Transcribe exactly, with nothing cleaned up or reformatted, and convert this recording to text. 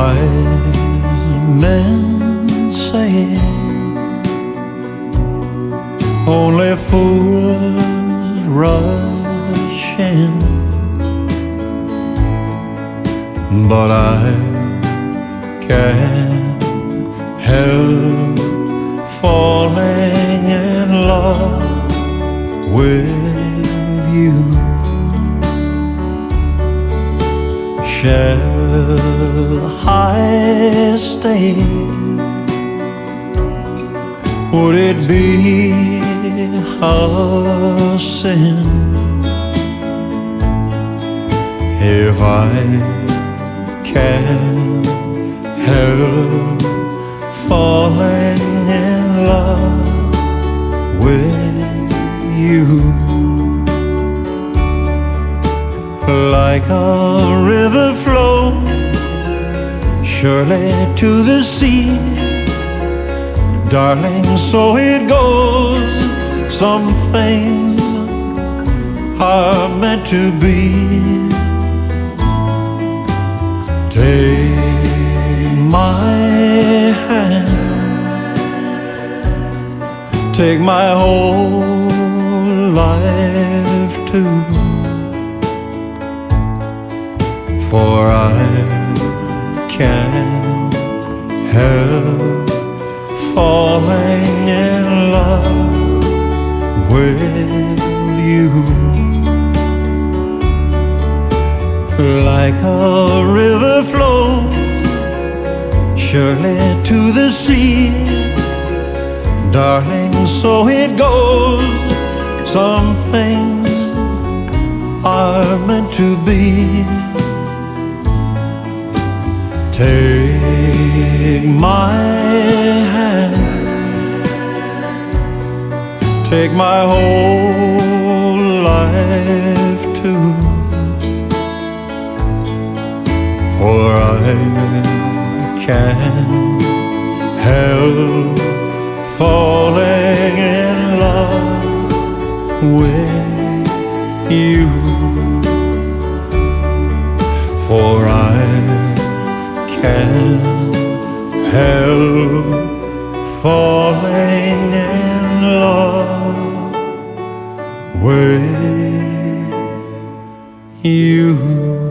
Wise men say only fools rush in, but I can't help falling in love with you. Shall I stay? Would it be a sin if I can't help falling in love with you? Like a river flows surely to the sea, darling, so it goes. Some things are meant to be. Take my hand, take my whole life too, for I can't help falling in love with you. Like a river flows surely to the sea, darling, so it goes. Some things are meant to be. Take my hand, take my whole life too, for I can't help falling in love with you, for I can't help falling in love with you.